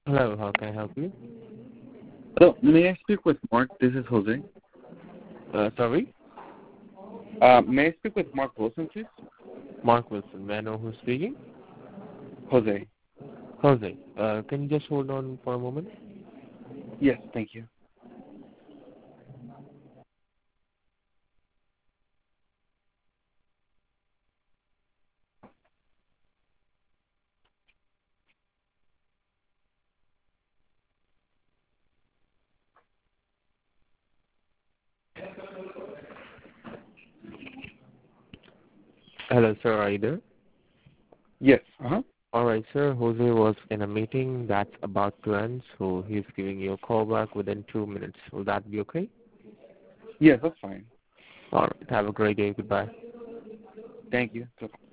Hello, how can I help you? Hello, may I speak with Mark? This is Jose. Sorry? May I speak with Mark Wilson, please? Mark Wilson. May I know who's speaking? Jose. Jose. Can you just hold on for a moment? Yes, thank you. Hello, sir. Are you there? Yes. Uh-huh. All right, sir. Jose was in a meeting that's about to end, so he's giving you a call back within 2 minutes. Will that be okay? Yes, that's fine. All right. Have a great day. Goodbye. Thank you.